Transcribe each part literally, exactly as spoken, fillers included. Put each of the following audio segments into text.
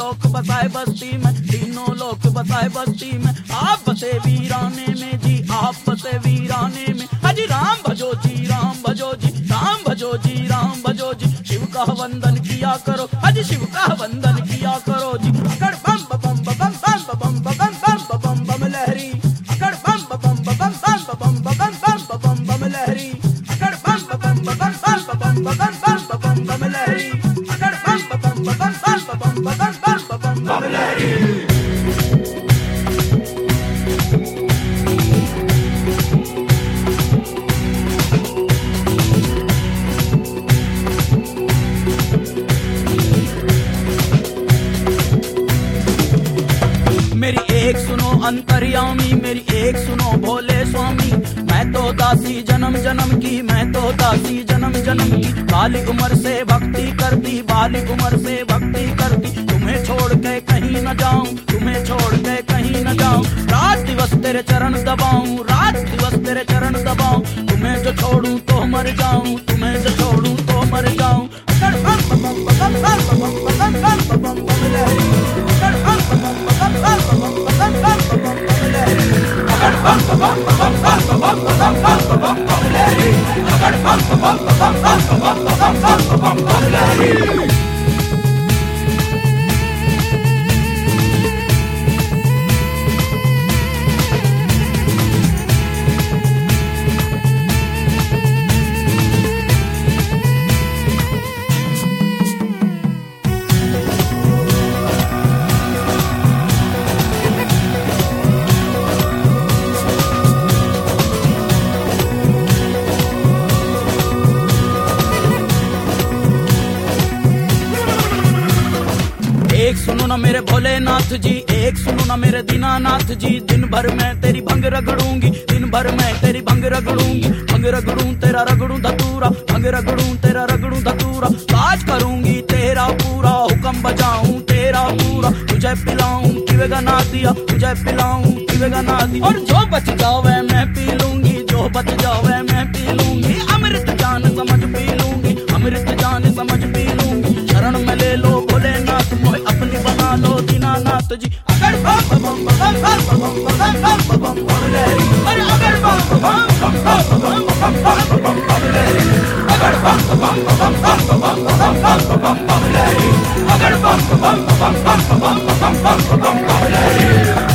लोक बसाए बस्ती में, तीनों लोक बसाए बस्ती में। आप बसे वीराने में जी, आप बसे वीराने में। हाजी राम भजो जी, राम भजो जी, राम भजो जी, राम भजो जी। शिव का वंदन किया करो, हाजी शिव का वंदन किया करो जी। अकड़ बम बम बम बम बम बम बम बम बम बम लहरी, अकड़ बम बम बम बम बम बम बम बम बम लहरी, अकड़ बम बम बम बम बम बम बम लहरी, अकड़ बम बम बम बम बम लहरी। मेरी एक सुनो अंतर्यामी, मेरी एक सुनो भोले स्वामी। मैं तो दासी जन्म जन्म की, मैं तो दासी जन्म जन्म की। बाली उम्र से भक्ति करती, बाली उम्र से भक्ति करती। तुम्हें छोड़ के कहीं न जाऊं, तुम्हें छोड़ के कहीं न जाऊं। रात दिवस तेरे चरण दबाऊं, रात दिवस तेरे चरण दबाऊं। तुम्हें जो छोड़ूं तो मर जाऊं, तुम्हें जो छोड़ूं तो मर जाऊं। एक सुनो ना मेरे भोलेनाथ जी, एक सुनो ना मेरे दीनानाथ जी। दिन भर मैं तेरी भंग रगड़ूंगी, दिन भर मैं तेरी भंग रगड़ूंगी। भंग रगड़ूं तेरा रगड़ूं धतूरा, भंग रगड़ूं तेरा रगड़ूं धतूरा। काज करूंगी तेरा पूरा, हुक्म बजाऊं तेरा पूरा। तुझे पिलाऊं पीवेगा ना दिया, तुझे पिलाऊं पीवेगा ना दिया। और जो बच जावे मैं पी लूंगी, जो बच जावे मैं पी लूंगी। अमृत जान समझ पी लूंगी, अमृत जान समझ पी लूंगी। शरण में ले लो भोलेनाथ, मोहे अपनी बना लो दीनानाथ जी। अगर बम बम बम बम बम बम बम लहरी, अरे अगर बम बम बम बम बम बम बम लहरी, अगर बम बम बम बम बम बम लहरी, अगर बम बम बम बम बम बम लहरी।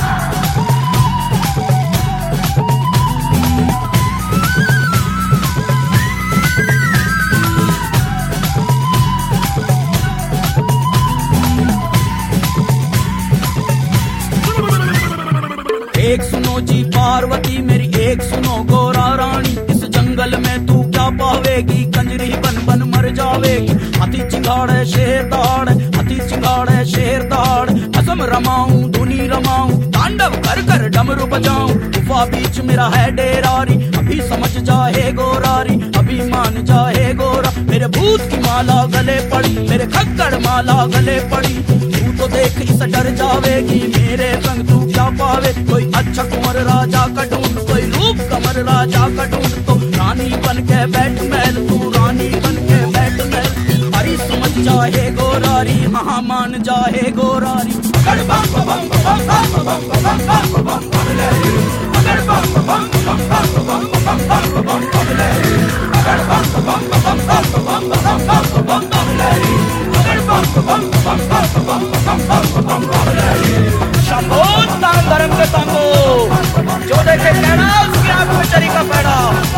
एक सुनो जी पार्वती मेरी, एक सुनो गोरा रानी। इस जंगल में तू क्या पावेगी, कंजरी बन बन मर जावेगी। हाथी चिंगाड़े शेर दहाड़े, हाथी चिंगाड़े शेर दहाड़े। असम रमाऊं धुनी रमाऊं, तांडव कर कर डमरू बजाऊं। गुफा बीच मेरा है डेरारी, अभी समझ जाए गोरारी, अभी मान जाए गोरा। मेरे भूत की माला गले पड़ी, मेरे खक्कड़ माला गले पड़ी। तू तो देख इस डर जावेगी, मेरे संग तू क्या पावे। कोई अच्छा कुंवर राजा का ढूंढ, कोई रूप कमर राजा का ढूंढ। तो रानी बन के बैठ महल, तू रानी बन के बैठ महल। हरी समझ जाए गोरारी, हाँ मान जाए गोरारी। अगर बम बम बम बम बम बम बम बम लहरी, अगर बम बम बम बम बम बम बम बम लहरी, अगर बम बम बम बम बम बम बम लहरी, अगर बम बम बम बम बम बम लहरी। शंभो तांग धर्म के तांगो, जो देखे पैड़ा उसकी आंख में चरी का पैड़ा।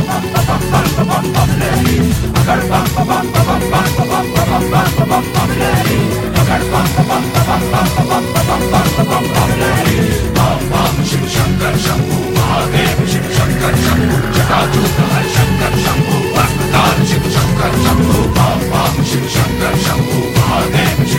अगर बम बम बम बम बम लहरी, अगर बम बम बम बम बम लहरी। बम बम शिव शंकर शंभू महादेव, शिव शंकर शंभू जटाजूट हर शंकर शंभू। भक्तार शिव शंकर शंभू, बम बम शिव शंकर शंभू महादेव।